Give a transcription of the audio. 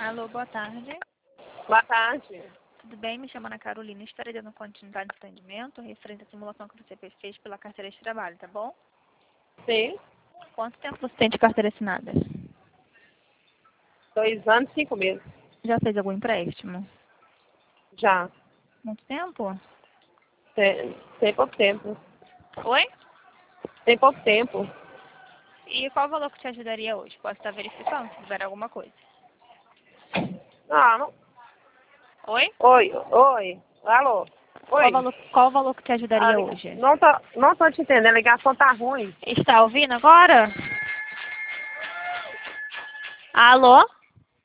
Alô, boa tarde. Boa tarde. Tudo bem? Me chamo Ana Carolina. Estarei dando continuidade de atendimento referente à simulação que você fez pela carteira de trabalho, tá bom? Sim. Quanto tempo você tem de carteira assinada? 2 anos e 5 meses. Já fez algum empréstimo? Já. Muito tempo? Tem pouco tempo. Oi? Tem pouco tempo. E qual o valor que te ajudaria hoje? Posso estar verificando se tiver alguma coisa. Não. Oi? Oi. Alô. Oi. Qual o valor que te ajudaria hoje? Não tô te entendendo. A ligação tá ruim. Está ouvindo agora? Alô?